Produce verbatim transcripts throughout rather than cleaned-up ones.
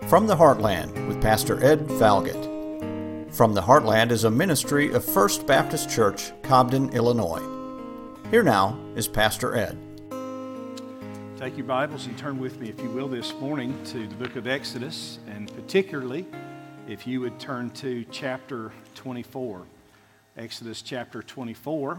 From the Heartland with Pastor Ed Falgett. From the Heartland is a ministry of First Baptist Church, Cobden, Illinois. Here now is Pastor Ed. Take your Bibles and turn with me, if you will, this morning to the book of Exodus, and particularly if you would turn to chapter twenty-four. Exodus chapter twenty-four.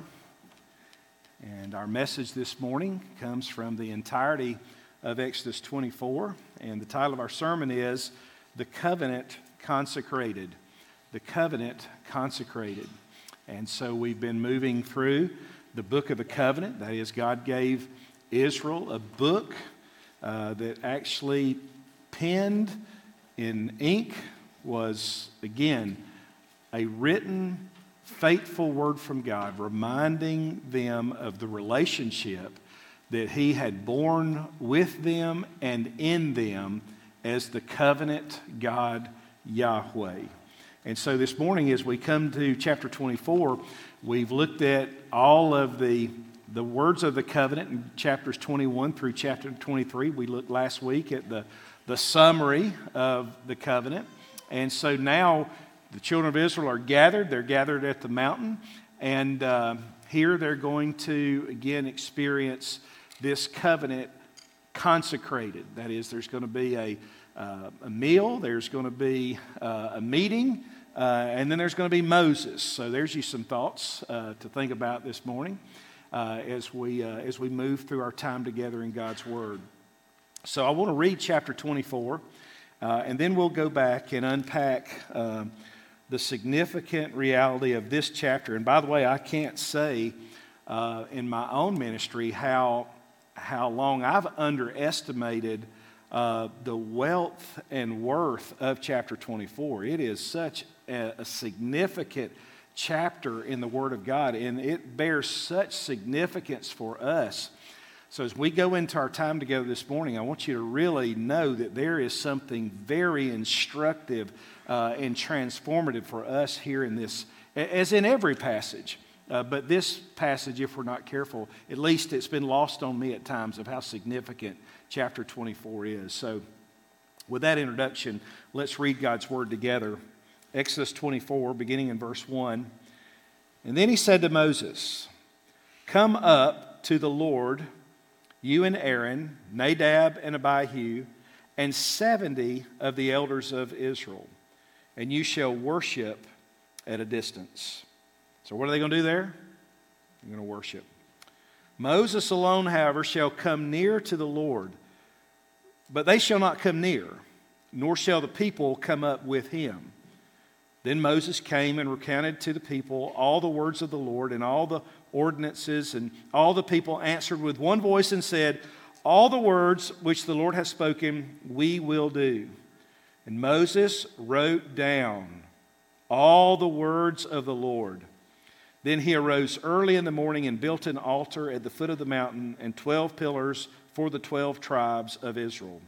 And our message this morning comes from the entirety of Exodus twenty-four, and the title of our sermon is The Covenant Consecrated. The Covenant Consecrated. And so we've been moving through the book of the covenant. That is, God gave Israel a book uh, that actually penned in ink was, again, a written, faithful word from God, reminding them of the relationship that He had borne with them and in them as the covenant God Yahweh. And so this morning, as we come to chapter twenty-four, we've looked at all of the, the words of the covenant in chapters twenty-one through chapter twenty-three. We looked last week at the, the summary of the covenant. And so now the children of Israel are gathered. They're gathered at the mountain. And uh, here they're going to, again, experience this covenant consecrated. That is, there's going to be a, uh, a meal, there's going to be uh, a meeting, uh, and then there's going to be Moses. So there's you some thoughts uh, to think about this morning uh, as we uh, as we move through our time together in God's Word. So I want to read chapter twenty-four, uh, and then we'll go back and unpack uh, the significant reality of this chapter. And by the way, I can't say uh, in my own ministry how how long I've underestimated uh, the wealth and worth of chapter twenty-four. It is such a, a significant chapter in the Word of God, and it bears such significance for us. So as we go into our time together this morning, I want you to really know that there is something very instructive uh, and transformative for us here in this, as in every passage. Uh, but this passage, if we're not careful, at least it's been lost on me at times of how significant chapter twenty-four is. So with that introduction, let's read God's Word together. Exodus twenty-four, beginning in verse one. And then he said to Moses, "Come up to the Lord, you and Aaron, Nadab and Abihu, and seventy of the elders of Israel, and you shall worship at a distance." So what are they going to do there? They're going to worship. "Moses alone, however, shall come near to the Lord, but they shall not come near, nor shall the people come up with him." Then Moses came and recounted to the people all the words of the Lord and all the ordinances, and all the people answered with one voice and said, "All the words which the Lord has spoken, we will do." And Moses wrote down all the words of the Lord. Then he arose early in the morning and built an altar at the foot of the mountain and twelve pillars for the twelve tribes of Israel.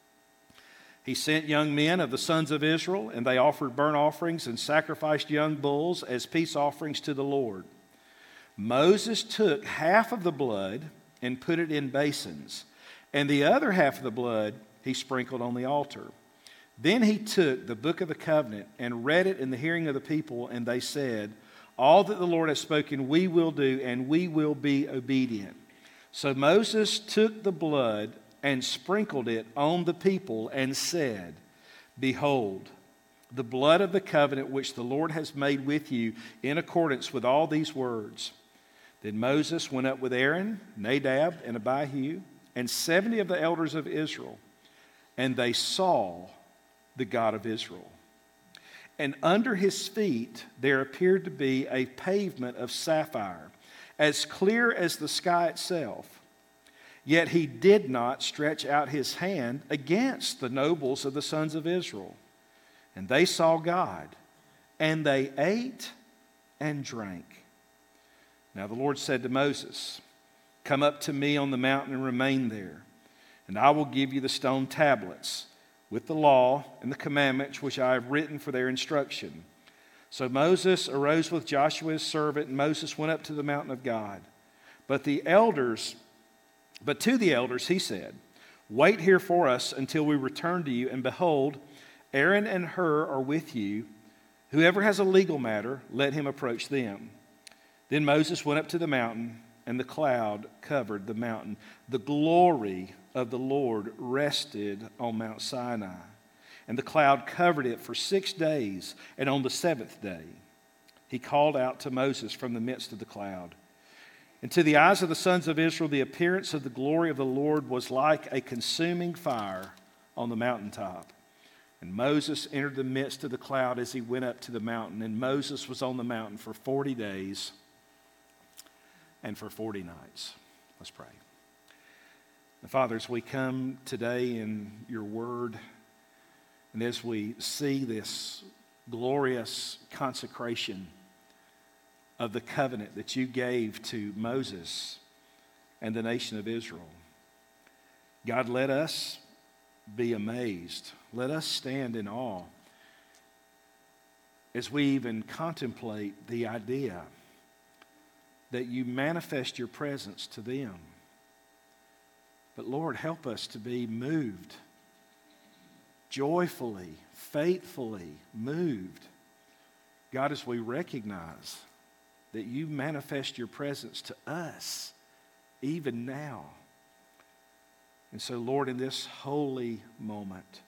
He sent young men of the sons of Israel, and they offered burnt offerings and sacrificed young bulls as peace offerings to the Lord. Moses took half of the blood and put it in basins, and the other half of the blood he sprinkled on the altar. Then he took the book of the covenant and read it in the hearing of the people, and they said, "All that the Lord has spoken we will do, and we will be obedient." So Moses took the blood and sprinkled it on the people and said, "Behold, the blood of the covenant which the Lord has made with you in accordance with all these words." Then Moses went up with Aaron, Nadab, and Abihu, and seventy of the elders of Israel, and they saw the God of Israel. And under his feet there appeared to be a pavement of sapphire, as clear as the sky itself. Yet he did not stretch out his hand against the nobles of the sons of Israel. And they saw God, and they ate and drank. Now the Lord said to Moses, "Come up to me on the mountain and remain there, and I will give you the stone tablets with the law and the commandments which I have written for their instruction." So Moses arose with Joshua his servant, and Moses went up to the mountain of God. But the elders, but to the elders he said, Wait here for us until we return to you, and behold, Aaron and Hur are with you. Whoever has a legal matter, let him approach them." Then Moses went up to the mountain, and the cloud covered the mountain. The glory of the Lord rested on Mount Sinai, and the cloud covered it for six days, and on the seventh day he called out to Moses from the midst of the cloud. And to the eyes of the sons of Israel, the appearance of the glory of the Lord was like a consuming fire on the mountaintop. And Moses entered the midst of the cloud as he went up to the mountain. And Moses was on the mountain for forty days and for forty nights. Let's pray. And Father, as we come today in your word, and as we see this glorious consecration of the covenant that you gave to Moses and the nation of Israel, God, let us be amazed. Let us stand in awe as we even contemplate the idea that you manifest your presence to them. But Lord, help us to be moved, joyfully, faithfully moved, God, as we recognize that you manifest your presence to us even now. And so, Lord, in this holy moment,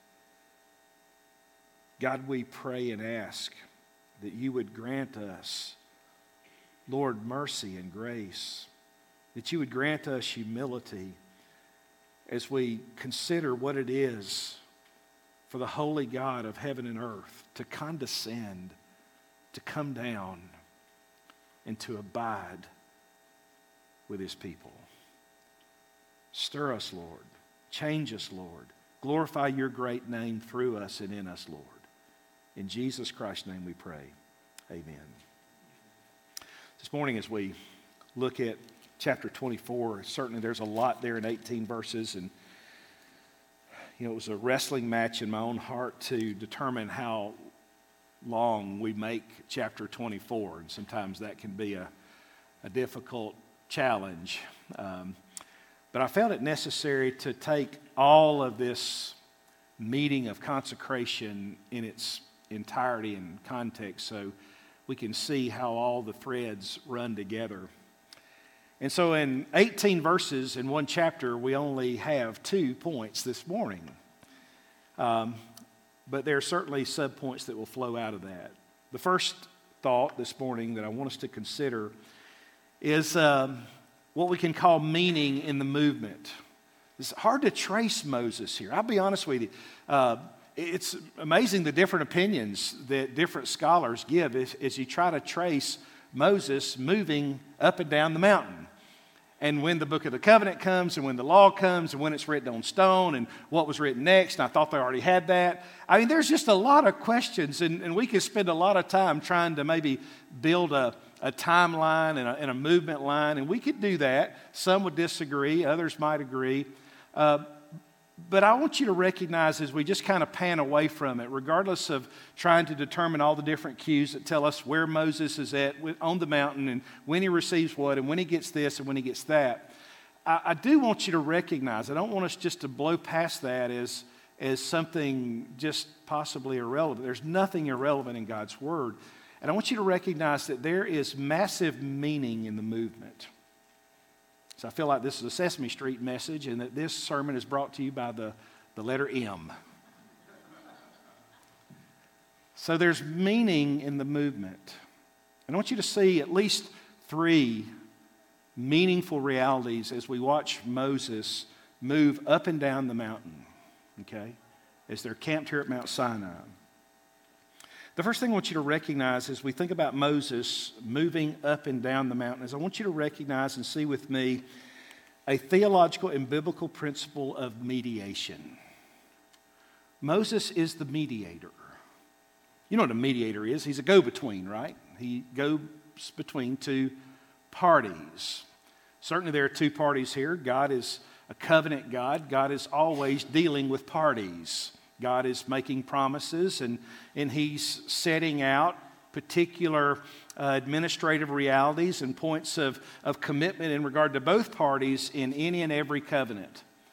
God, we pray and ask that you would grant us, Lord, mercy and grace, that you would grant us humility as we consider what it is for the holy God of heaven and earth to condescend, to come down, and to abide with his people. Stir us, Lord. Change us, Lord. Glorify your great name through us and in us, Lord. In Jesus Christ's name we pray. Amen. This morning as we look at chapter twenty-four, certainly there's a lot there in eighteen verses, and you know, it was a wrestling match in my own heart to determine how long we make chapter twenty-four, and sometimes that can be a, a difficult challenge. Um, but I felt it necessary to take all of this meeting of consecration in its entirety and context so we can see how all the threads run together. And so in eighteen verses in one chapter, we only have two points this morning. Um, but there are certainly subpoints that will flow out of that. The first thought this morning that I want us to consider is um, what we can call meaning in the movement. It's hard to trace Moses here. I'll be honest with you. Uh, it's amazing the different opinions that different scholars give as, as you try to trace Moses moving up and down the mountain. And when the book of the covenant comes, and when the law comes, and when it's written on stone, and what was written next, and I thought they already had that. I mean, there's just a lot of questions, and, and we could spend a lot of time trying to maybe build a, a timeline and a, and a movement line, and we could do that. Some would disagree, others might agree. Uh, But I want you to recognize as we just kind of pan away from it, regardless of trying to determine all the different cues that tell us where Moses is at on the mountain and when he receives what and when he gets this and when he gets that, I, I do want you to recognize, I don't want us just to blow past that as, as something just possibly irrelevant. There's nothing irrelevant in God's Word. And I want you to recognize that there is massive meaning in the movement. So I feel like this is a Sesame Street message and that this sermon is brought to you by the, the letter M. So there's meaning in the movement. And I want you to see at least three meaningful realities as we watch Moses move up and down the mountain, okay, as they're camped here at Mount Sinai. The first thing I want you to recognize as we think about Moses moving up and down the mountain is I want you to recognize and see with me a theological and biblical principle of mediation. Moses is the mediator. You know what a mediator is? He's a go-between, right? He goes between two parties. Certainly there are two parties here. God is a covenant God. God is always dealing with parties. God is making promises, and, and he's setting out particular uh, administrative realities and points of, of commitment in regard to both parties in any and every covenant.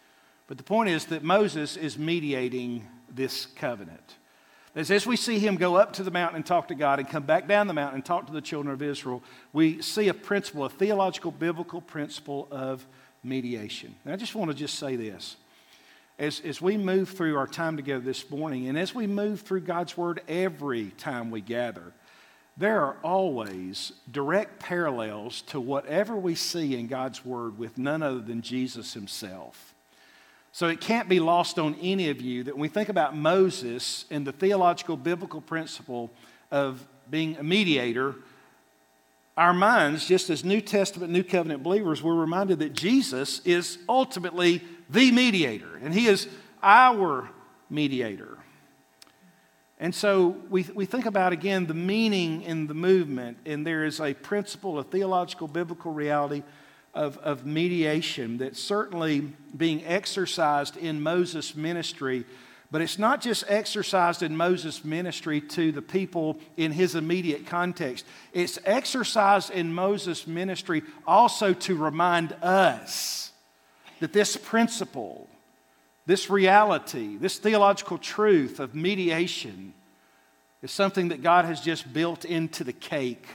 But the point is that Moses is mediating this covenant. As, as we see him go up to the mountain and talk to God and come back down the mountain and talk to the children of Israel, we see a principle, a theological, biblical principle of mediation. And I just want to just say this. As, as we move through our time together this morning, and as we move through God's Word every time we gather, there are always direct parallels to whatever we see in God's Word with none other than Jesus himself. So it can't be lost on any of you that when we think about Moses and the theological biblical principle of being a mediator, our minds, just as New Testament, New Covenant believers, we're reminded that Jesus is ultimately the mediator, and he is our mediator. And so we, we think about, again, the meaning in the movement, and there is a principle, a theological, biblical reality Of, of mediation that's certainly being exercised in Moses' ministry, but it's not just exercised in Moses' ministry to the people in his immediate context. It's exercised in Moses' ministry also to remind us that this principle, this reality, this theological truth of mediation is something that God has just built into the cake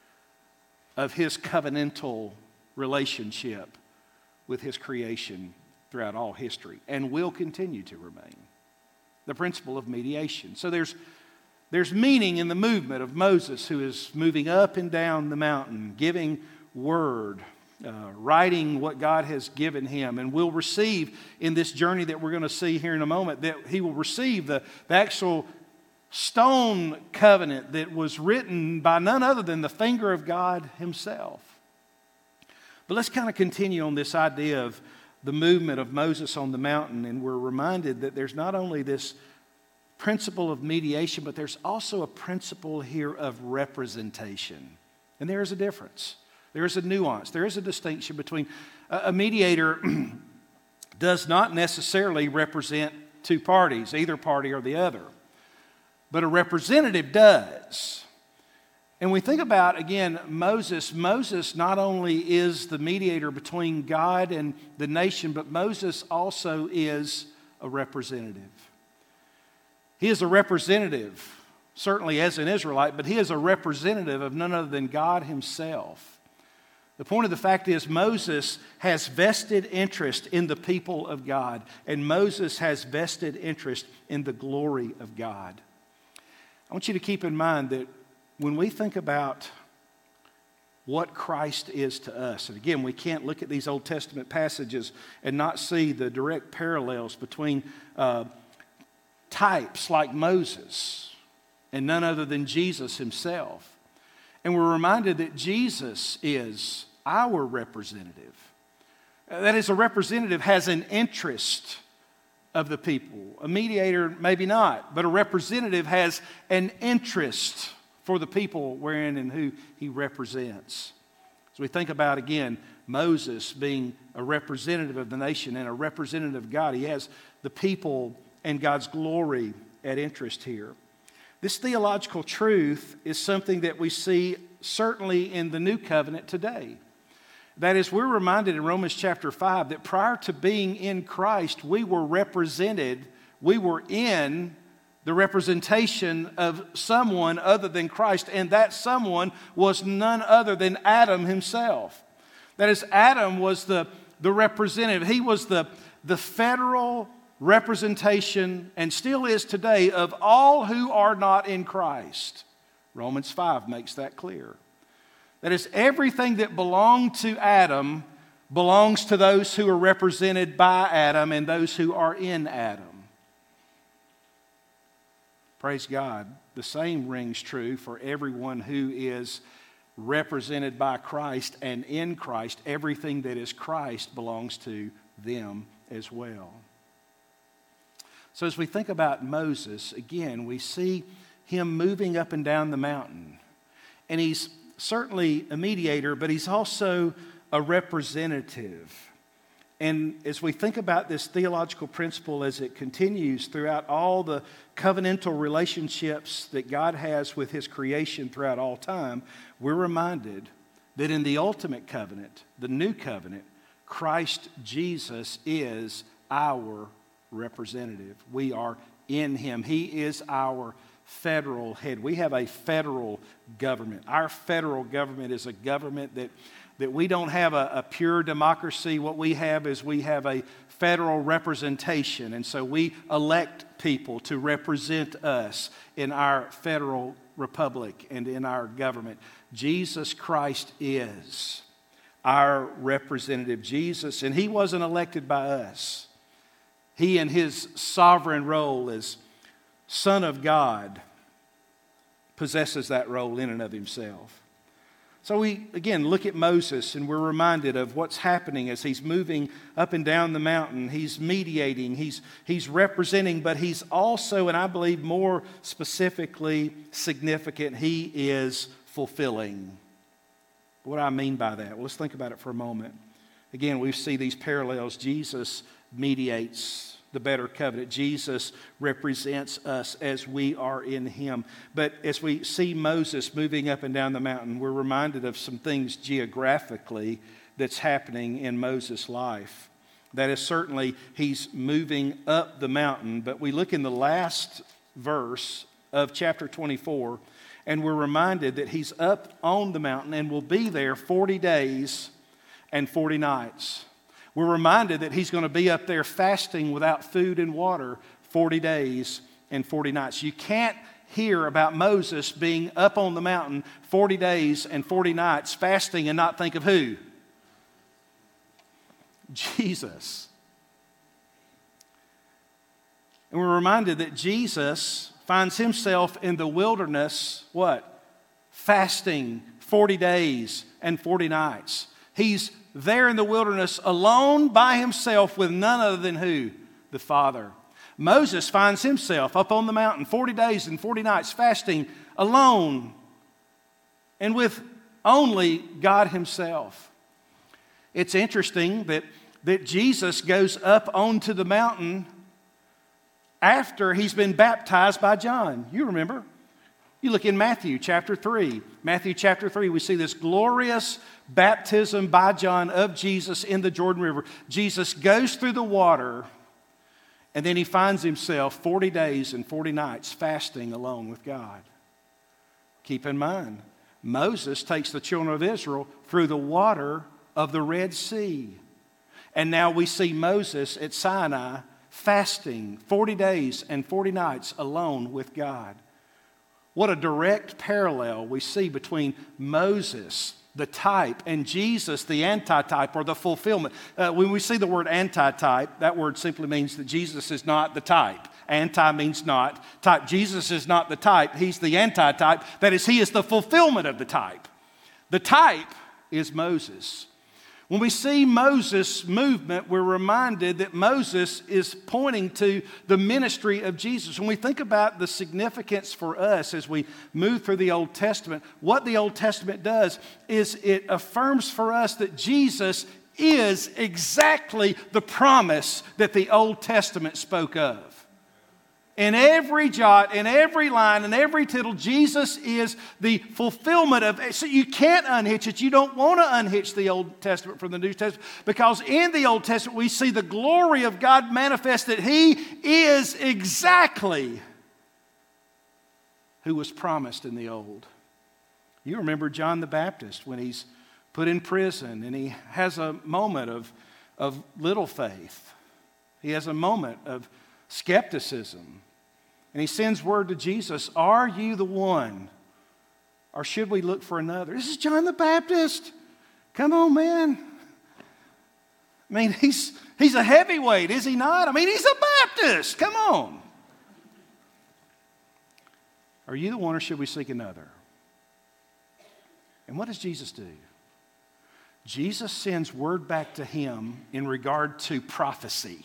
of his covenantal relationship with his creation throughout all history and will continue to remain. The principle of mediation. So there's, there's meaning in the movement of Moses, who is moving up and down the mountain, giving word, uh, writing what God has given him, and will receive in this journey that we're going to see here in a moment, that he will receive the, the actual stone covenant that was written by none other than the finger of God himself. But let's kind of continue on this idea of the movement of Moses on the mountain, and we're reminded that there's not only this principle of mediation, but there's also a principle here of representation. And there is a difference. There is a nuance. There is a distinction between a mediator does not necessarily represent two parties, either party or the other, but a representative does. And we think about, again, Moses. Moses not only is the mediator between God and the nation, but Moses also is a representative. He is a representative, certainly as an Israelite, but he is a representative of none other than God himself. The point of the fact is Moses has vested interest in the people of God, and Moses has vested interest in the glory of God. I want you to keep in mind that when we think about what Christ is to us, and again, we can't look at these Old Testament passages and not see the direct parallels between uh, types like Moses and none other than Jesus himself. And we're reminded that Jesus is our representative. That is, a representative has an interest of the people. A mediator, maybe not, but a representative has an interest for the people wherein and who he represents. So we think about, again, Moses being a representative of the nation and a representative of God. He has the people and God's glory at interest here. This theological truth is something that we see certainly in the New Covenant today. That is, we're reminded in Romans chapter five that prior to being in Christ, we were represented, we were in the representation of someone other than Christ, and that someone was none other than Adam himself. That is, Adam was the, the representative. He was the, the federal representation, and still is today, of all who are not in Christ. Romans five makes that clear. That is, everything that belonged to Adam belongs to those who are represented by Adam and those who are in Adam. Praise God. The same rings true for everyone who is represented by Christ, and in Christ, everything that is Christ belongs to them as well. So as we think about Moses, again, we see him moving up and down the mountain. And he's certainly a mediator, but he's also a representative. And as we think about this theological principle as it continues throughout all the covenantal relationships that God has with his creation throughout all time, we're reminded that in the ultimate covenant, the new covenant, Christ Jesus is our representative. We are in him. He is our federal head. We have a federal government. Our federal government is a government that, that we don't have a, a pure democracy. What we have is we have a federal representation. And so we elect people to represent us in our federal republic and in our government. Jesus Christ is our representative. Jesus, and he wasn't elected by us. He, in his sovereign role as Son of God, possesses that role in and of himself. So we, again, look at Moses and we're reminded of what's happening as he's moving up and down the mountain. He's mediating, he's, he's representing, but he's also, and I believe more specifically significant, he is fulfilling. What do I mean by that? Well, let's think about it for a moment. Again, we see these parallels. Jesus mediates the better covenant. Jesus represents us as we are in him. But as we see Moses moving up and down the mountain, we're reminded of some things geographically that's happening in Moses' life. That is, certainly he's moving up the mountain, but we look in the last verse of chapter twenty-four, and we're reminded that he's up on the mountain and will be there forty days and forty nights. We're reminded that he's going to be up there fasting without food and water forty days and forty nights. You can't hear about Moses being up on the mountain forty days and forty nights fasting and not think of who? Jesus. And we're reminded that Jesus finds himself in the wilderness, what? Fasting forty days and forty nights. He's there in the wilderness alone by himself with none other than who? The Father. Moses finds himself up on the mountain forty days and forty nights fasting alone and with only God himself. It's interesting that, that Jesus goes up onto the mountain after he's been baptized by John. You remember? You look in Matthew chapter three. Matthew chapter three, we see this glorious baptism by John of Jesus in the Jordan River. Jesus goes through the water, and then he finds himself forty days and forty nights fasting alone with God. Keep in mind, Moses takes the children of Israel through the water of the Red Sea. And now we see Moses at Sinai fasting forty days and forty nights alone with God. What a direct parallel we see between Moses, the type, and Jesus, the antitype or the fulfillment. Uh, when we see the word antitype, that word simply means that Jesus is not the type. Anti means not. Type. Jesus is not the type. He's the antitype. That is, he is the fulfillment of the type. The type is Moses. When we see Moses' movement, we're reminded that Moses is pointing to the ministry of Jesus. When we think about the significance for us as we move through the Old Testament, what the Old Testament does is it affirms for us that Jesus is exactly the promise that the Old Testament spoke of. In every jot, in every line, in every tittle, Jesus is the fulfillment of it. So you can't unhitch it. You don't want to unhitch the Old Testament from the New Testament, because in the Old Testament we see the glory of God manifest, that he is exactly who was promised in the Old. You remember John the Baptist when he's put in prison and he has a moment of, of little faith. He has a moment of skepticism. And he sends word to Jesus, are you the one? Or should we look for another? This is John the Baptist. Come on, man. I mean, he's, he's a heavyweight, is he not? I mean, he's a Baptist. Come on. Are you the one, or should we seek another? And what does Jesus do? Jesus sends word back to him in regard to prophecy.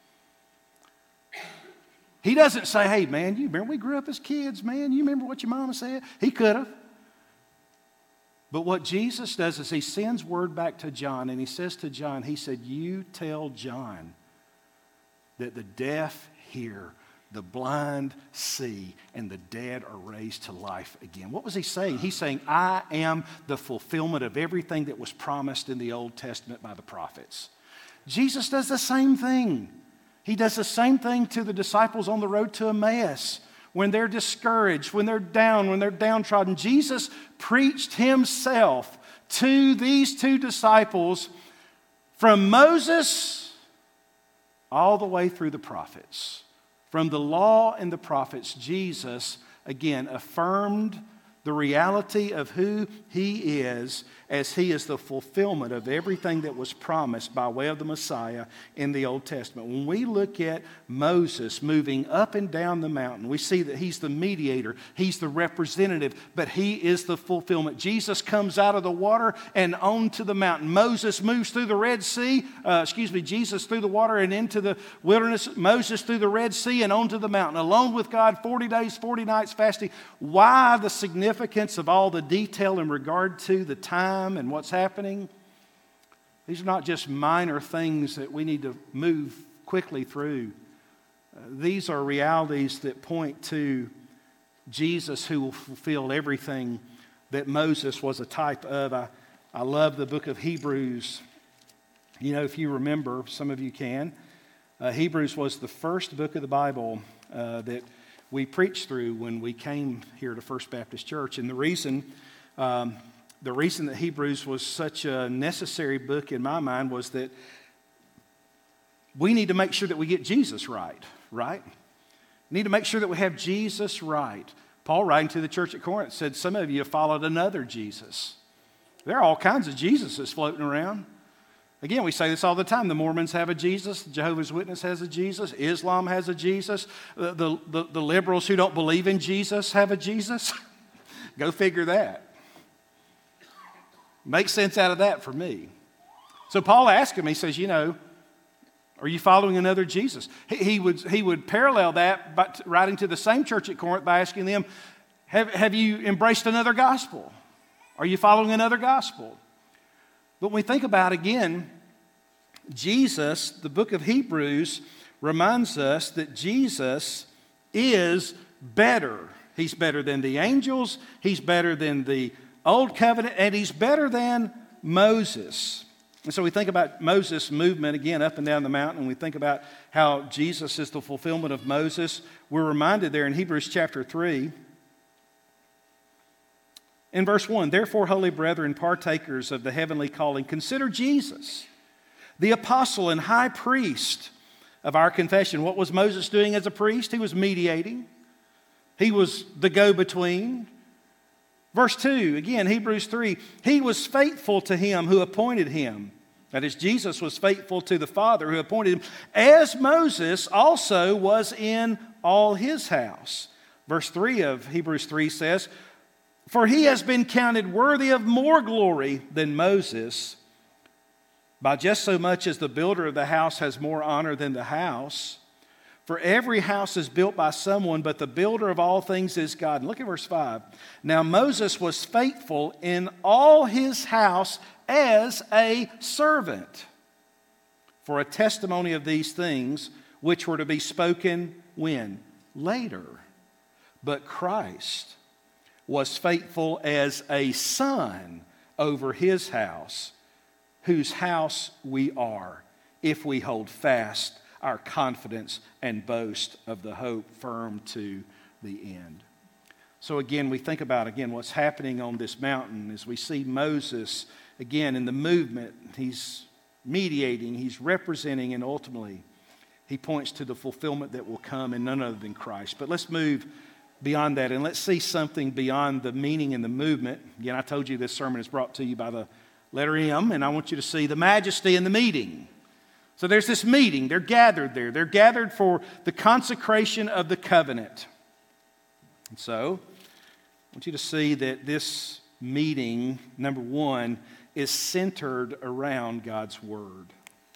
He doesn't say, hey, man, you remember we grew up as kids, man? You remember what your mama said? He could have. But what Jesus does is he sends word back to John, and he says to John, he said, you tell John that the deaf hear, the blind see, and the dead are raised to life again. What was he saying? He's saying, I am the fulfillment of everything that was promised in the Old Testament by the prophets. Jesus does the same thing. He does the same thing to the disciples on the road to Emmaus. When they're discouraged, when they're down, when they're downtrodden, Jesus preached himself to these two disciples from Moses all the way through the prophets. From the law and the prophets, Jesus, again, affirmed the reality of who he is, as he is the fulfillment of everything that was promised by way of the Messiah in the Old Testament. When we look at Moses moving up and down the mountain, we see that he's the mediator, he's the representative, but he is the fulfillment. Jesus comes out of the water and onto the mountain. Moses moves through the Red Sea, uh, excuse me, Jesus through the water and into the wilderness, Moses through the Red Sea and onto the mountain, alone with God, forty days, forty nights fasting. Why the significance of all the detail in regard to the time and what's happening? These are not just minor things that we need to move quickly through. Uh, these are realities that point to Jesus, who will fulfill everything that Moses was a type of. I, I love the book of Hebrews. You know, if you remember, some of you can, uh, Hebrews was the first book of the Bible uh, that we preached through when we came here to First Baptist Church. And the reason um, The reason that Hebrews was such a necessary book in my mind was that we need to make sure that we get Jesus right, right? We need to make sure that we have Jesus right. Paul, writing to the church at Corinth, said, some of you have followed another Jesus. There are all kinds of Jesuses floating around. Again, we say this all the time. The Mormons have a Jesus. The Jehovah's Witness has a Jesus. Islam has a Jesus. The, the, the, the liberals who don't believe in Jesus have a Jesus. Go figure that. Makes sense out of that for me. So Paul asked him, he says, you know, are you following another Jesus? He, he, would, he would parallel that by writing to the same church at Corinth by asking them, have, have you embraced another gospel? Are you following another gospel? But when we think about, again, Jesus, the book of Hebrews reminds us that Jesus is better. He's better than the angels. He's better than the Old Covenant, and he's better than Moses. And so we think about Moses' movement, again, up and down the mountain, and we think about how Jesus is the fulfillment of Moses. We're reminded there in Hebrews chapter three, in verse one, therefore, holy brethren, partakers of the heavenly calling, consider Jesus, the apostle and high priest of our confession. What was Moses doing as a priest? He was mediating. He was the go-between. Verse two, again, Hebrews three, he was faithful to him who appointed him. That is, Jesus was faithful to the Father who appointed him, as Moses also was in all his house. Verse three of Hebrews three says, for he has been counted worthy of more glory than Moses, by just so much as the builder of the house has more honor than the house. For every house is built by someone, but the builder of all things is God. And look at verse five. Now Moses was faithful in all his house as a servant, for a testimony of these things which were to be spoken when? Later. But Christ was faithful as a son over his house, whose house we are, if we hold fast our confidence and boast of the hope firm to the end. So again, we think about, again, what's happening on this mountain as we see Moses, again, in the movement. He's mediating, he's representing, and ultimately he points to the fulfillment that will come in none other than Christ. But let's move beyond that, and let's see something beyond the meaning and the movement. Again, I told you this sermon is brought to you by the letter M, and I want you to see the majesty in the meeting. So there's this meeting. They're gathered there. They're gathered for the consecration of the covenant. And so I want you to see that this meeting, number one, is centered around God's Word.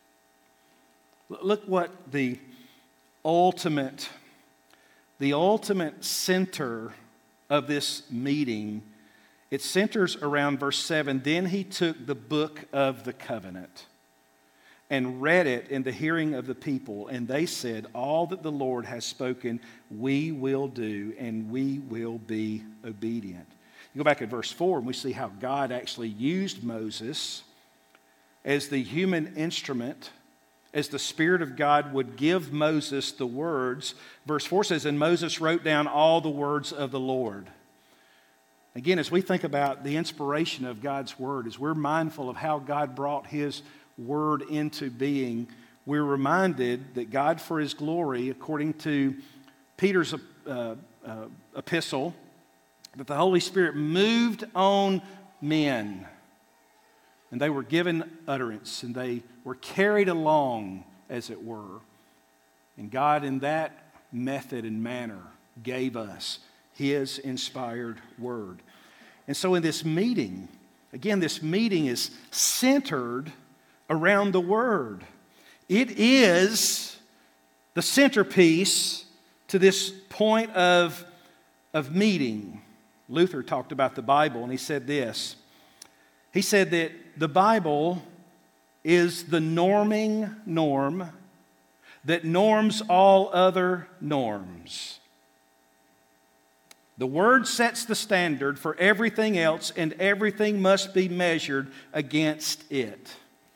Look what the ultimate, the ultimate center of this meeting, it centers around verse seven. Then he took the book of the covenant and read it in the hearing of the people. And they said, all that the Lord has spoken, we will do, and we will be obedient. You go back at verse four, and we see how God actually used Moses as the human instrument, as the Spirit of God would give Moses the words. Verse four says, and Moses wrote down all the words of the Lord. Again, as we think about the inspiration of God's Word, as we're mindful of how God brought His Word into being, we're reminded that God, for His glory, according to Peter's uh, uh, epistle, that the Holy Spirit moved on men. And they were given utterance, and they were carried along, as it were. And God, in that method and manner, gave us His inspired Word. And so in this meeting, again, this meeting is centered around the Word. It is the centerpiece to this point of, of meeting. Luther talked about the Bible, and he said this. He said that the Bible is the norming norm that norms all other norms. The Word sets the standard for everything else, and everything must be measured against it.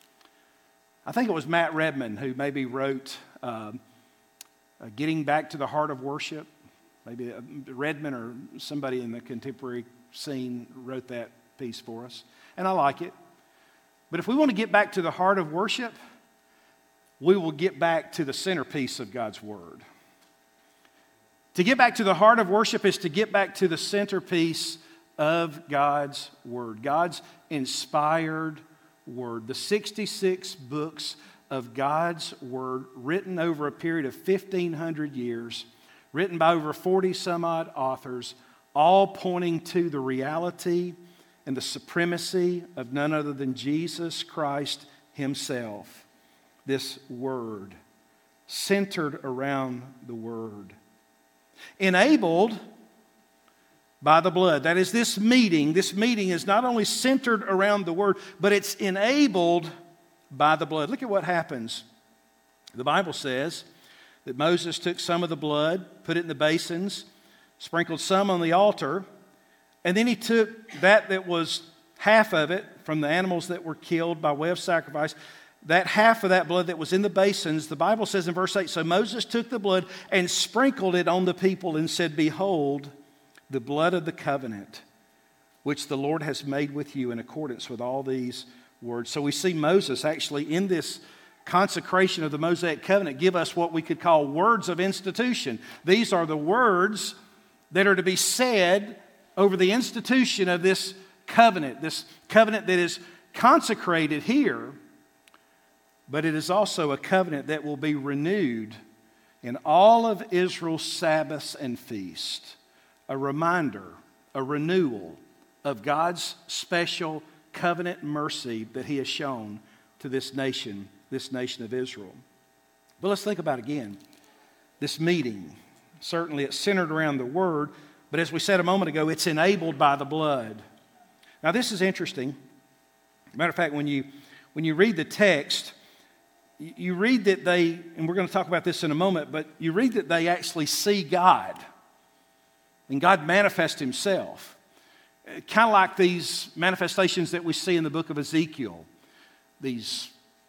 I think it was Matt Redman who maybe wrote uh, uh, Getting Back to the Heart of Worship. Maybe Redman or somebody in the contemporary scene wrote that piece for us. And I like it. But if we want to get back to the heart of worship, we will get back to the centerpiece of God's Word. To get back to the heart of worship is to get back to the centerpiece of God's Word, God's inspired Word. The sixty-six books of God's Word written over a period of fifteen hundred years, written by over forty some odd authors, all pointing to the reality and the supremacy of none other than Jesus Christ Himself. This Word, centered around the Word. Enabled by the blood. That is, this meeting, this meeting is not only centered around the Word, but it's enabled by the blood. Look at what happens. The Bible says that Moses took some of the blood, put it in the basins, sprinkled some on the altar, and then he took that that was half of it from the animals that were killed by way of sacrifice, that half of that blood that was in the basins, the Bible says in verse eight, so Moses took the blood and sprinkled it on the people and said, behold, the blood of the covenant, which the Lord has made with you in accordance with all these words. So we see Moses actually in this consecration of the Mosaic covenant give us what we could call words of institution. These are the words that are to be said over the institution of this covenant, this covenant that is consecrated here, but it is also a covenant that will be renewed in all of Israel's Sabbaths and feasts, a reminder, a renewal of God's special covenant mercy that He has shown to this nation, this nation of Israel. But let's think about again this meeting. Certainly it's centered around the Word, but as we said a moment ago, it's enabled by the blood. Now this is interesting. Matter of fact, when you when you read the text, you read that they, and we're going to talk about this in a moment, but you read that they actually see God. And God manifests Himself. Kind of like these manifestations that we see in the book of Ezekiel. These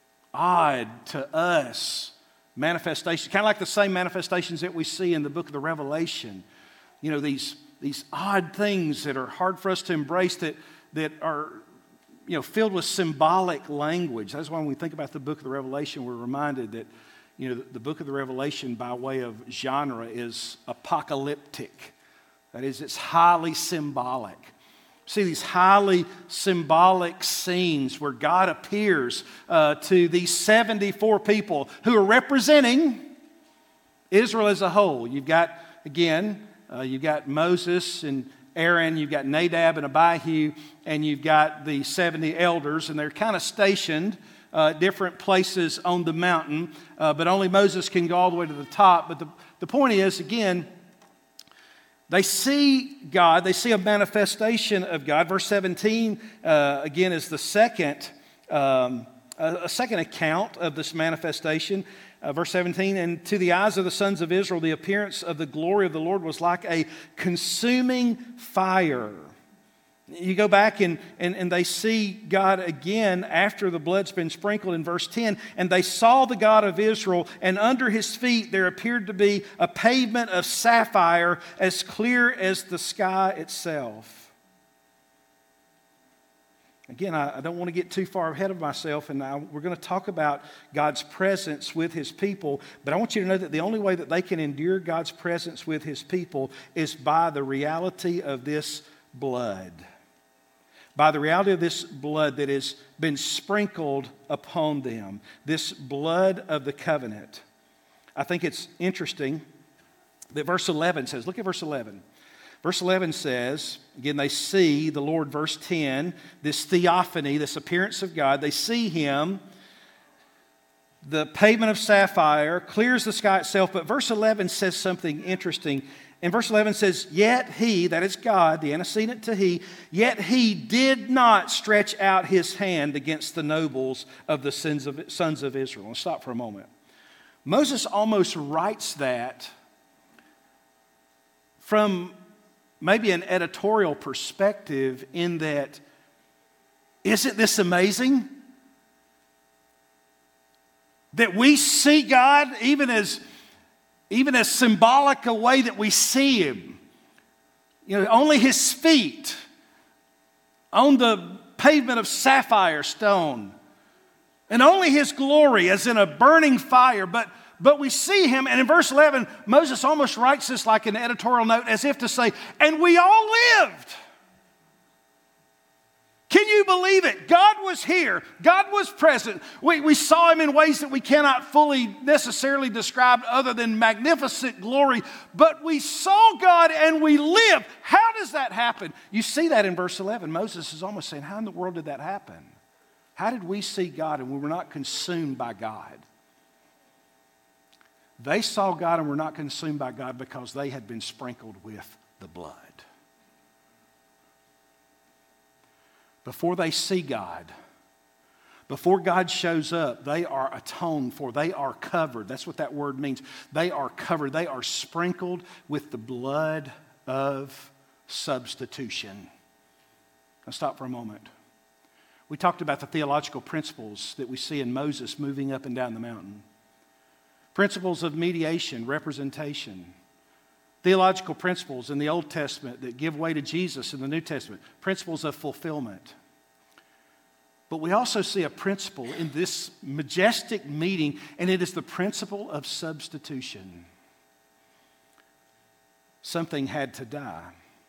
odd to us manifestations. Kind of like the same manifestations that we see in the book of the Revelation. You know, these, these odd things that are hard for us to embrace that, that are, you know, filled with symbolic language. That's why when we think about the book of the Revelation, we're reminded that, you know, the, the book of the Revelation by way of genre is apocalyptic. That is, it's highly symbolic. See these highly symbolic scenes where God appears uh, to these seventy-four people who are representing Israel as a whole. You've got, again, uh, you've got Moses and Aaron, you've got Nadab and Abihu, and you've got the seventy elders, and they're kind of stationed uh, different places on the mountain, uh, but only Moses can go all the way to the top. But the, the point is, again, they see God, they see a manifestation of God. Verse seventeen, uh, again, is the second, um, a, a second account of this manifestation. Uh, verse seventeen, and to the eyes of the sons of Israel, the appearance of the glory of the Lord was like a consuming fire. You go back and, and, and they see God again after the blood's been sprinkled in verse ten. And they saw the God of Israel, and under his feet there appeared to be a pavement of sapphire as clear as the sky itself. Again, I, I don't want to get too far ahead of myself, and I, we're going to talk about God's presence with his people. But I want you to know that the only way that they can endure God's presence with his people is by the reality of this blood. By the reality of this blood that has been sprinkled upon them, this blood of the covenant. I think it's interesting that verse eleven says, look at verse eleven. Verse eleven says, again, they see the Lord, verse ten, this theophany, this appearance of God. They see him, the pavement of sapphire, clear as the sky itself. But verse eleven says something interesting. And verse eleven says, yet he, that is God, the antecedent to he, yet he did not stretch out his hand against the nobles of the sons of, sons of Israel. Let's stop for a moment. Moses almost writes that from maybe an editorial perspective, in that, isn't this amazing? That we see God even as Even as symbolic a way that we see him. You know, only his feet on the pavement of sapphire stone. And only his glory as in a burning fire. But, but we see him, and in verse eleven, Moses almost writes this like an editorial note, as if to say, and we all lived. Can you believe it? God was here. God was present. We, we saw him in ways that we cannot fully necessarily describe other than magnificent glory. But we saw God and we lived. How does that happen? You see that in verse eleven. Moses is almost saying, how in the world did that happen? How did we see God and we were not consumed by God? They saw God and were not consumed by God because they had been sprinkled with the blood. Before they see God, before God shows up, they are atoned for. They are covered. That's what that word means. They are covered. They are sprinkled with the blood of substitution. Now stop for a moment. We talked about the theological principles that we see in Moses moving up and down the mountain. Principles of mediation, representation. Theological principles in the Old Testament that give way to Jesus in the New Testament. Principles of fulfillment. But we also see a principle in this majestic meeting, and it is the principle of substitution. Something had to die.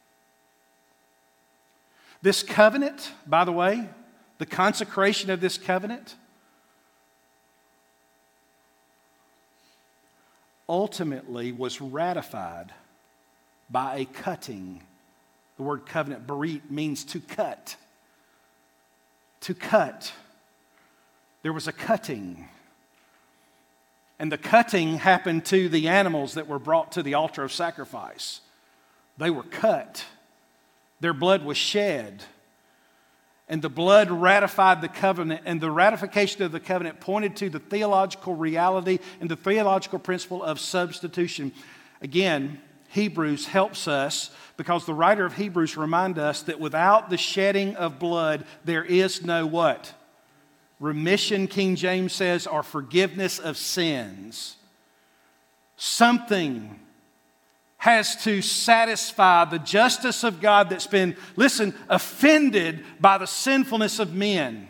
This covenant, by the way, the consecration of this covenant, ultimately was ratified by a cutting. The word covenant, berit, means to cut. To cut. There was a cutting. And the cutting happened to the animals that were brought to the altar of sacrifice. They were cut. Their blood was shed. And the blood ratified the covenant. And the ratification of the covenant pointed to the theological reality and the theological principle of substitution. Again, Hebrews helps us because the writer of Hebrews reminds us that without the shedding of blood, there is no what? Remission, King James says, or forgiveness of sins. Something has to satisfy the justice of God that's been, listen, offended by the sinfulness of men.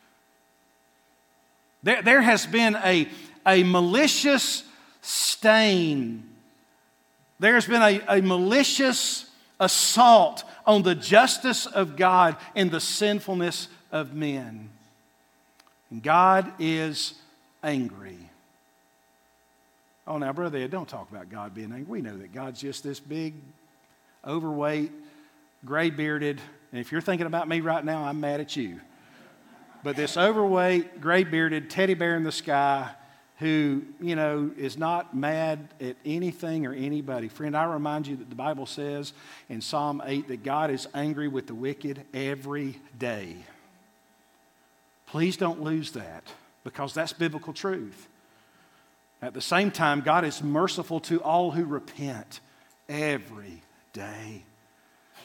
There, there has been a, a malicious stain. There's been a, a malicious assault on the justice of God and the sinfulness of men. And God is angry. Oh, now, Brother Ed, don't talk about God being angry. We know that God's just this big, overweight, gray-bearded, and if you're thinking about me right now, I'm mad at you. But this overweight, gray-bearded teddy bear in the sky who, you know, is not mad at anything or anybody. Friend, I remind you that the Bible says in Psalm eight that God is angry with the wicked every day. Please don't lose that, because that's biblical truth. At the same time, God is merciful to all who repent every day.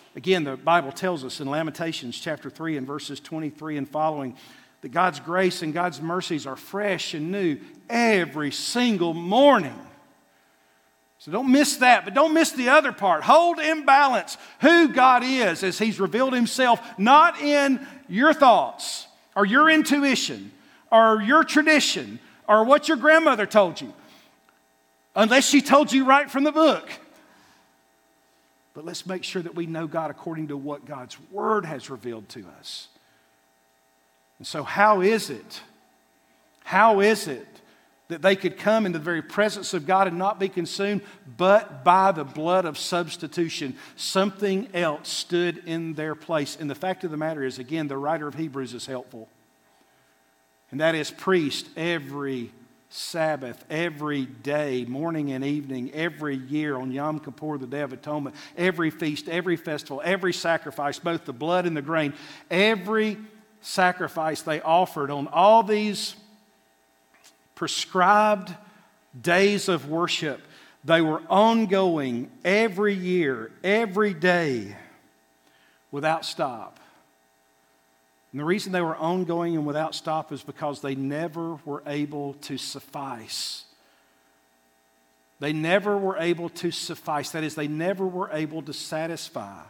Again, the Bible tells us in Lamentations chapter three and verses twenty-three and following that God's grace and God's mercies are fresh and new every single morning. So don't miss that, but don't miss the other part. Hold in balance who God is as He's revealed Himself, not in your thoughts or your intuition or your tradition or what your grandmother told you, unless she told you right from the book. But let's make sure that we know God according to what God's Word has revealed to us. And so how is it, how is it that they could come into the very presence of God and not be consumed, but by the blood of substitution? Something else stood in their place. And the fact of the matter is, again, the writer of Hebrews is helpful. And that is priest every Sabbath, every day, morning and evening, every year on Yom Kippur, the Day of Atonement, every feast, every festival, every sacrifice, both the blood and the grain, every sacrifice they offered on all these prescribed days of worship. They were ongoing every year, every day, without stop. And the reason they were ongoing and without stop is because they never were able to suffice. They never were able to suffice. That is, they never were able to satisfy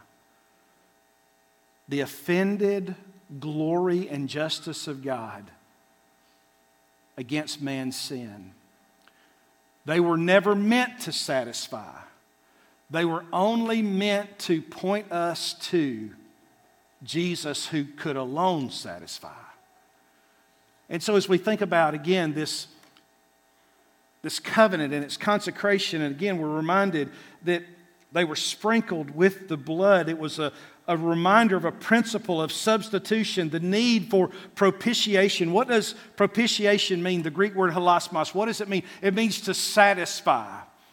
the offended glory and justice of God against man's sin. They were never meant to satisfy. They were only meant to point us to Jesus, who could alone satisfy. And so as we think about, again, this, this covenant and its consecration, and again, we're reminded that they were sprinkled with the blood. It was a, a reminder of a principle of substitution, the need for propitiation. What does propitiation mean? The Greek word hilasmos. What does it mean? It means to satisfy.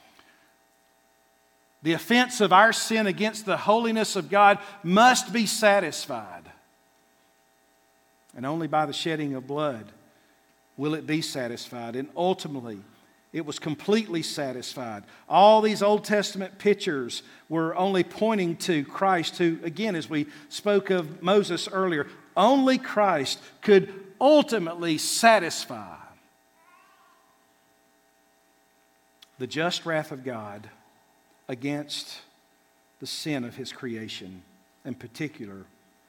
The offense of our sin against the holiness of God must be satisfied. And only by the shedding of blood will it be satisfied. And ultimately, it was completely satisfied. All these Old Testament pictures were only pointing to Christ, who, again, as we spoke of Moses earlier, only Christ could ultimately satisfy the just wrath of God against the sin of His creation, in particular,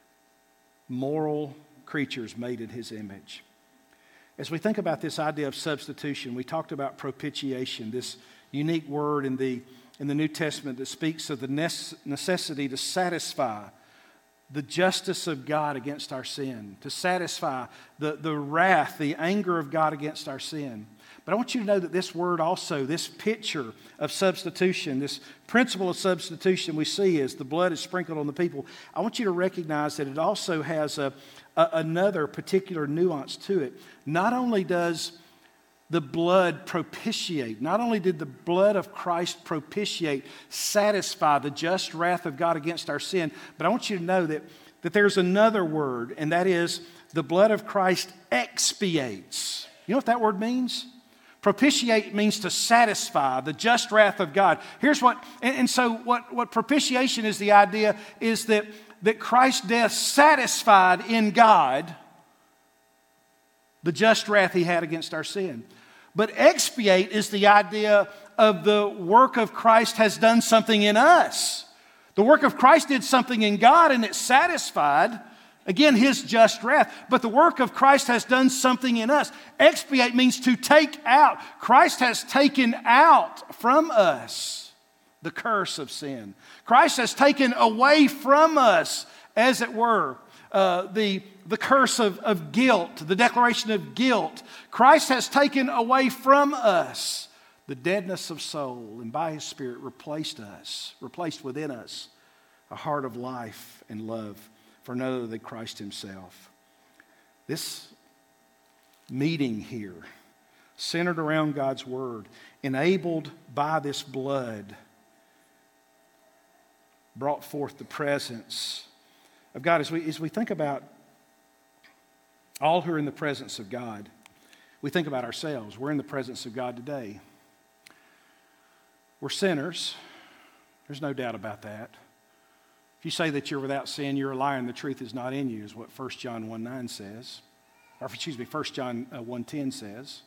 moral creatures made in His image. As we think about this idea of substitution, we talked about propitiation, this unique word in the, in the New Testament that speaks of the necessity to satisfy the justice of God against our sin, to satisfy the, the wrath, the anger of God against our sin. But I want you to know that this word also, this picture of substitution, this principle of substitution we see as the blood is sprinkled on the people, I want you to recognize that it also has a, a, another particular nuance to it. Not only does the blood propitiate, not only did the blood of Christ propitiate, satisfy the just wrath of God against our sin, but I want you to know that, that there's another word, and that is the blood of Christ expiates. You know what that word means? Propitiate means to satisfy the just wrath of God. Here's what, and, and so what, what propitiation is, the idea is that, that Christ's death satisfied in God the just wrath He had against our sin. But expiate is the idea of the work of Christ has done something in us. The work of Christ did something in God and it satisfied, again, His just wrath. But the work of Christ has done something in us. Expiate means to take out. Christ has taken out from us the curse of sin. Christ has taken away from us, as it were, uh, the, the curse of, of guilt, the declaration of guilt. Christ has taken away from us the deadness of soul, and by His Spirit replaced us, replaced within us a heart of life and love for none other than Christ Himself. This meeting here, centered around God's Word, enabled by this blood, brought forth the presence of God. As we, as we think about all who are in the presence of God, we think about ourselves. We're in the presence of God today. We're sinners. There's no doubt about that. If you say that you're without sin, you're a liar and the truth is not in you, is what First John one nine says. Or excuse me, First John one ten says.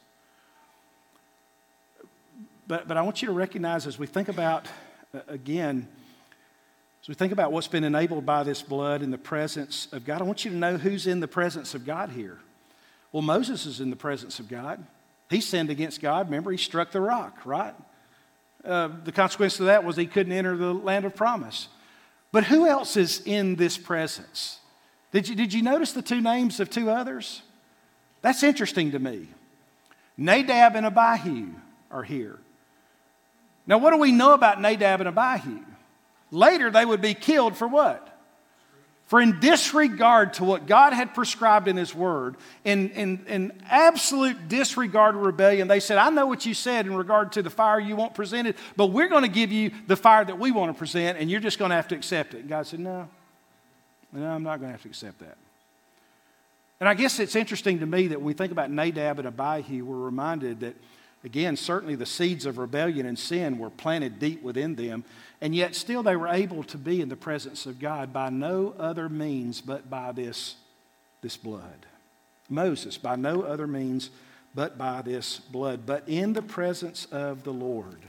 But, but I want you to recognize as we think about, uh, again, as we think about what's been enabled by this blood in the presence of God, I want you to know who's in the presence of God here. Well, Moses is in the presence of God. He sinned against God. Remember, he struck the rock, right? Uh, the consequence of that was he couldn't enter the land of promise. But who else is in this presence? Did you, did you notice the two names of two others? That's interesting to me. Nadab and Abihu are here. Now, what do we know about Nadab and Abihu? Later, they would be killed for what? For in disregard to what God had prescribed in His Word, in, in, in absolute disregard of rebellion, they said, I know what you said in regard to the fire you want presented, but we're going to give you the fire that we want to present, and you're just going to have to accept it. And God said, no, no, I'm not going to have to accept that. And I guess it's interesting to me that when we think about Nadab and Abihu, we're reminded that, again, certainly the seeds of rebellion and sin were planted deep within them, and yet still they were able to be in the presence of God by no other means but by this, this blood. Moses, by no other means but by this blood, but in the presence of the Lord.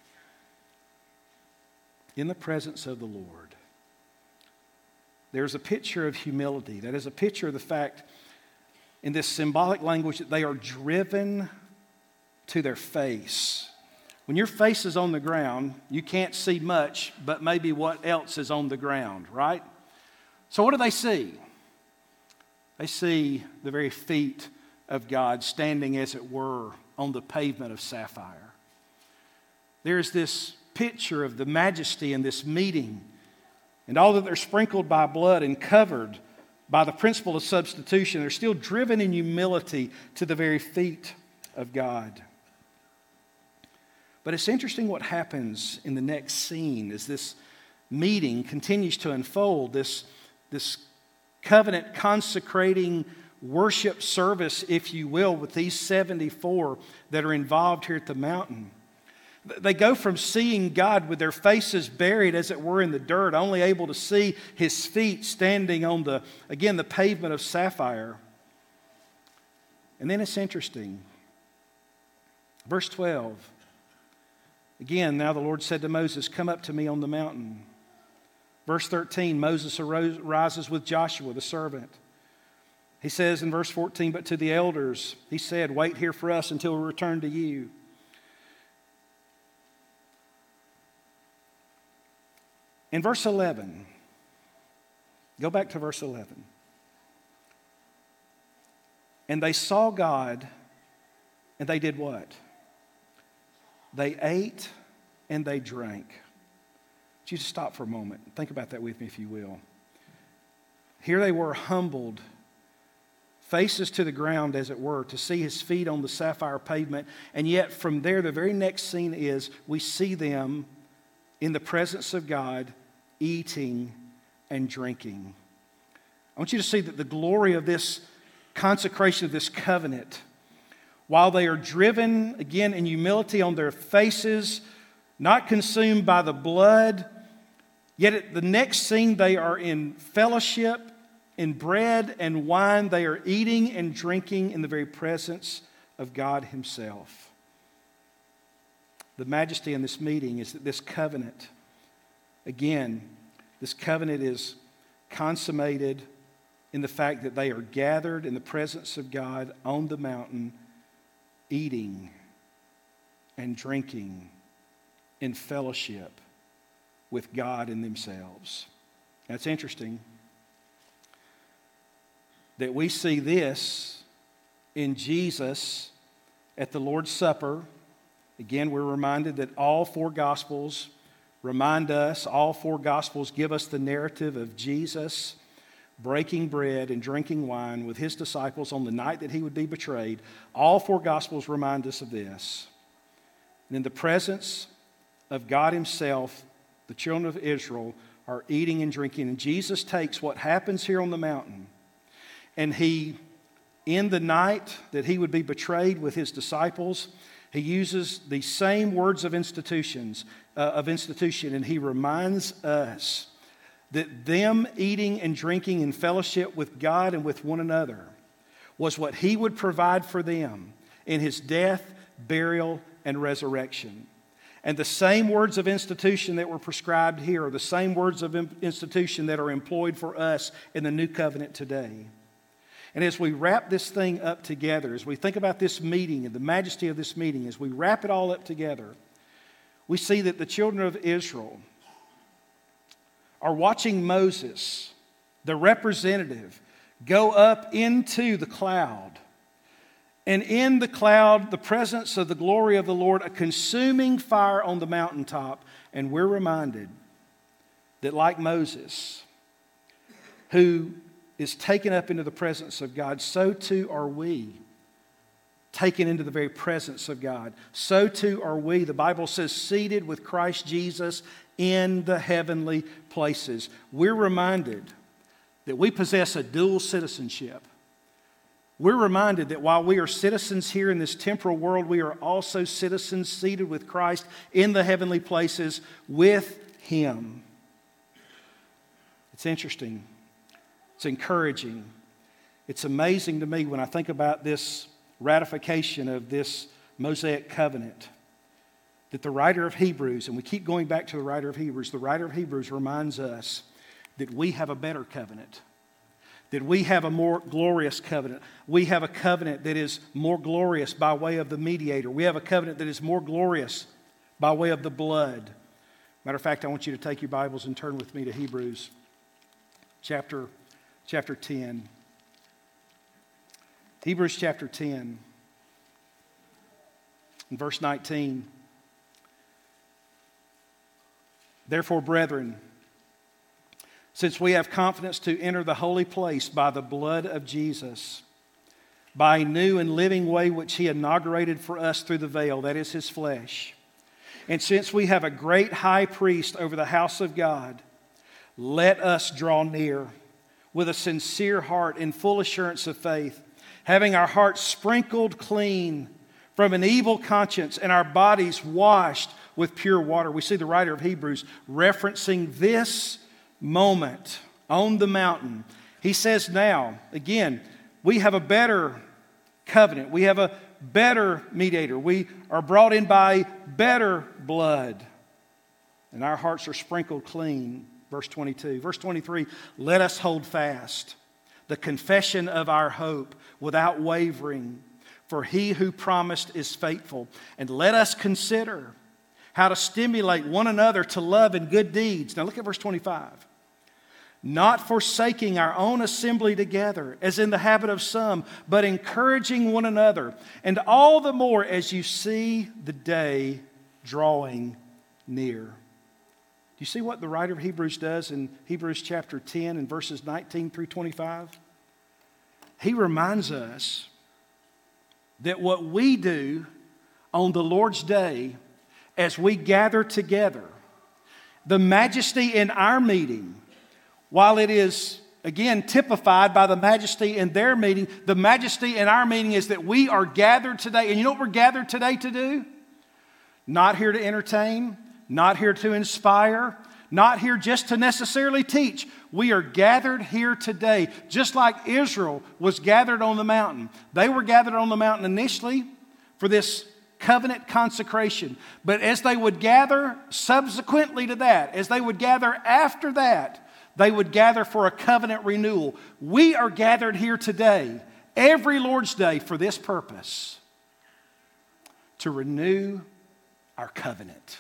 In the presence of the Lord. There's a picture of humility. That is a picture of the fact in this symbolic language that they are driven to their face. When your face is on the ground, you can't see much, but maybe what else is on the ground, right? So what do they see? They see the very feet of God standing, as it were, on the pavement of sapphire. There's this picture of the majesty in this meeting, and all that they're sprinkled by blood and covered by the principle of substitution. They're still driven in humility to the very feet of God. But it's interesting what happens in the next scene as this meeting continues to unfold, this, this covenant consecrating worship service, if you will, with these seventy-four that are involved here at the mountain. They go from seeing God with their faces buried, as it were, in the dirt, only able to see His feet standing on the, again, the pavement of sapphire. And then it's interesting. Verse twelve. Again, now the Lord said to Moses, come up to me on the mountain. Verse thirteen, Moses arose, rises with Joshua, the servant. He says in verse fourteen, but to the elders, he said, wait here for us until we return to you. In verse eleven, go back to verse eleven. And they saw God, and they did what? They ate and they drank. Would you just stop for a moment? Think about that with me, if you will. Here they were, humbled, faces to the ground, as it were, to see His feet on the sapphire pavement. And yet from there, the very next scene is we see them in the presence of God, eating and drinking. I want you to see that the glory of this consecration of this covenant, while they are driven, again, in humility on their faces, not consumed by the blood, yet at the next scene they are in fellowship, in bread and wine. They are eating and drinking in the very presence of God Himself. The majesty in this meeting is that this covenant, again, this covenant is consummated in the fact that they are gathered in the presence of God on the mountain, eating and drinking in fellowship with God and themselves. That's interesting that we see this in Jesus at the Lord's Supper. Again, we're reminded that all four Gospels remind us, all four Gospels give us the narrative of Jesus breaking bread and drinking wine with His disciples on the night that He would be betrayed. All four Gospels remind us of this. And in the presence of God Himself, the children of Israel are eating and drinking. And Jesus takes what happens here on the mountain, and He, in the night that He would be betrayed with His disciples, He uses the same words of institutions, uh, of institution, and He reminds us that them eating and drinking in fellowship with God and with one another was what He would provide for them in His death, burial, and resurrection. And the same words of institution that were prescribed here are the same words of institution that are employed for us in the new covenant today. And as we wrap this thing up together, as we think about this meeting and the majesty of this meeting, as we wrap it all up together, we see that the children of Israel are watching Moses, the representative, go up into the cloud. And in the cloud, the presence of the glory of the Lord, a consuming fire on the mountaintop. And we're reminded that like Moses, who is taken up into the presence of God, so too are we taken into the very presence of God. So too are we, the Bible says, seated with Christ Jesus in the heavenly places. We're reminded that we possess a dual citizenship. We're reminded that while we are citizens here in this temporal world, we are also citizens seated with Christ in the heavenly places with Him. It's interesting. It's encouraging. It's amazing to me when I think about this ratification of this Mosaic covenant, that the writer of Hebrews, and we keep going back to the writer of Hebrews, the writer of Hebrews reminds us that we have a better covenant, that we have a more glorious covenant. We have a covenant that is more glorious by way of the mediator. We have a covenant that is more glorious by way of the blood. Matter of fact, I want you to take your Bibles and turn with me to Hebrews chapter, chapter ten. Hebrews chapter ten, in verse nineteen. Therefore, brethren, since we have confidence to enter the holy place by the blood of Jesus, by a new and living way which He inaugurated for us through the veil, that is His flesh, and since we have a great high priest over the house of God, let us draw near with a sincere heart in full assurance of faith, having our hearts sprinkled clean from an evil conscience and our bodies washed with pure water. We see the writer of Hebrews referencing this moment on the mountain. He says now, again, we have a better covenant. We have a better mediator. We are brought in by better blood. And our hearts are sprinkled clean. Verse twenty-two. Verse twenty-three, let us hold fast the confession of our hope without wavering, for He who promised is faithful. And let us consider how to stimulate one another to love and good deeds. Now look at verse twenty-five. Not forsaking our own assembly together, as in the habit of some, but encouraging one another, and all the more as you see the day drawing near. Do you see what the writer of Hebrews does in Hebrews chapter ten and verses nineteen through twenty-five? He reminds us that what we do on the Lord's day as we gather together, the majesty in our meeting, while it is, again, typified by the majesty in their meeting, the majesty in our meeting is that we are gathered today. And you know what we're gathered today to do? Not here to entertain, not here to inspire, not here just to necessarily teach. We are gathered here today, just like Israel was gathered on the mountain. They were gathered on the mountain initially for this covenant consecration. But as they would gather subsequently to that, as they would gather after that, they would gather for a covenant renewal. We are gathered here today, every Lord's Day, for this purpose, to renew our covenant.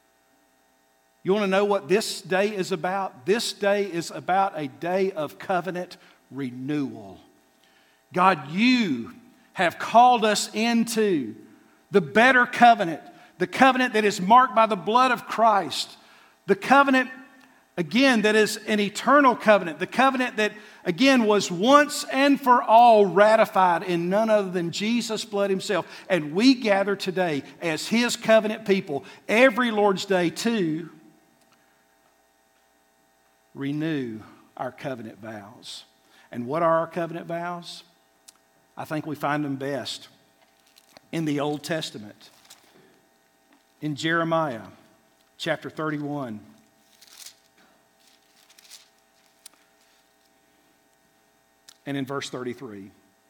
You want to know what this day is about? This day is about a day of covenant renewal. God, you have called us into the better covenant, the covenant that is marked by the blood of Christ, the covenant, again, that is an eternal covenant, the covenant that, again, was once and for all ratified in none other than Jesus' blood Himself. And we gather today as His covenant people every Lord's Day to renew our covenant vows. And what are our covenant vows? I think we find them best in the Old Testament. In Jeremiah chapter thirty-one. and in verse thirty-three.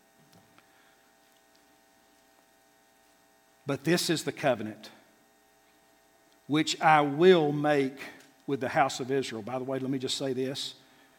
But this is the covenant which I will make with the house of Israel. By the way, let me just say this.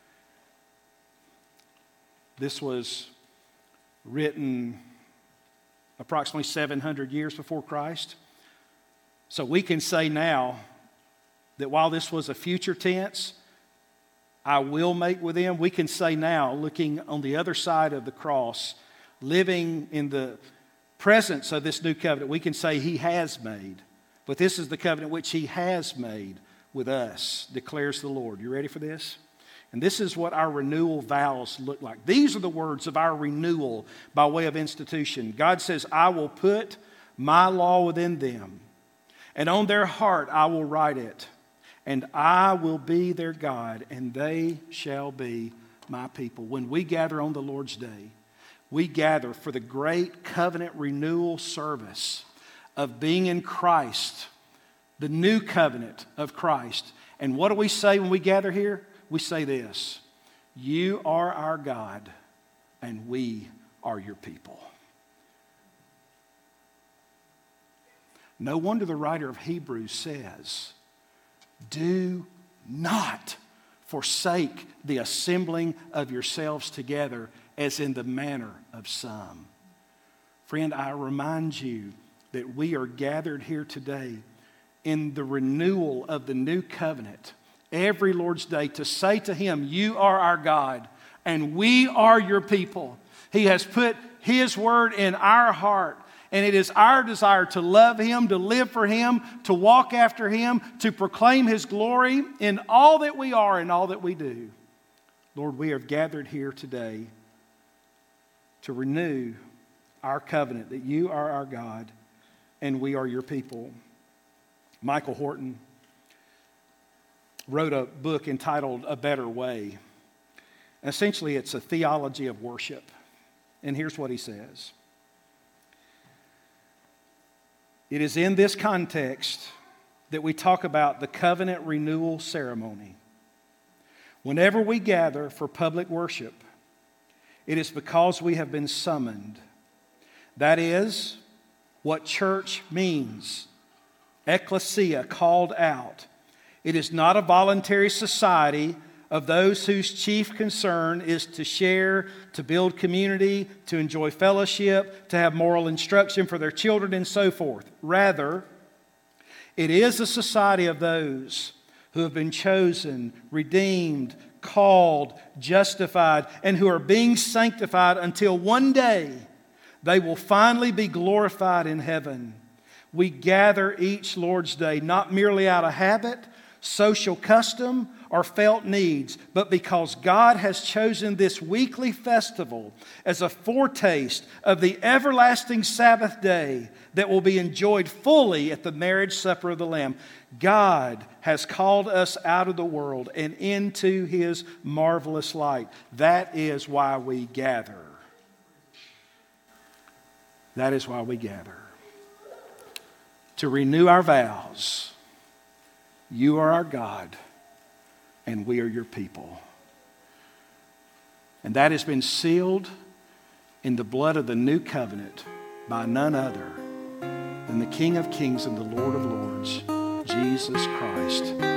This was written approximately seven hundred years before Christ. So we can say now that while this was a future tense, I will make with them, we can say now, looking on the other side of the cross, living in the presence of this new covenant, we can say He has made. But this is the covenant which He has made with us, declares the Lord. You ready for this? And this is what our renewal vows look like. These are the words of our renewal by way of institution. God says, I will put my law within them, and on their heart I will write it, and I will be their God, and they shall be my people. When we gather on the Lord's day, we gather for the great covenant renewal service of being in Christ, the new covenant of Christ. And what do we say when we gather here? We say this: you are our God, and we are your people. No wonder the writer of Hebrews says, do not forsake the assembling of yourselves together, as in the manner of some. Friend, I remind you that we are gathered here today in the renewal of the new covenant every Lord's Day to say to Him, you are our God and we are your people. He has put His word in our heart, and it is our desire to love Him, to live for Him, to walk after Him, to proclaim His glory in all that we are and all that we do. Lord, we have gathered here today to renew our covenant that you are our God and we are your people. Michael Horton wrote a book entitled A Better Way. Essentially, it's a theology of worship. And here's what he says. It is in this context that we talk about the covenant renewal ceremony. Whenever we gather for public worship, it is because we have been summoned. That is what church means. Ecclesia, called out. It is not a voluntary society of those whose chief concern is to share, to build community, to enjoy fellowship, to have moral instruction for their children, and so forth. Rather, it is a society of those who have been chosen, redeemed, called, justified, and who are being sanctified until one day they will finally be glorified in heaven. We gather each Lord's Day not merely out of habit, social custom, or felt needs, but because God has chosen this weekly festival as a foretaste of the everlasting Sabbath day that will be enjoyed fully at the marriage supper of the Lamb. God has called us out of the world and into His marvelous light. That is why we gather. That is why we gather. To renew our vows. You are our God, and we are your people. And that has been sealed in the blood of the new covenant by none other than the King of Kings and the Lord of Lords, Jesus Christ.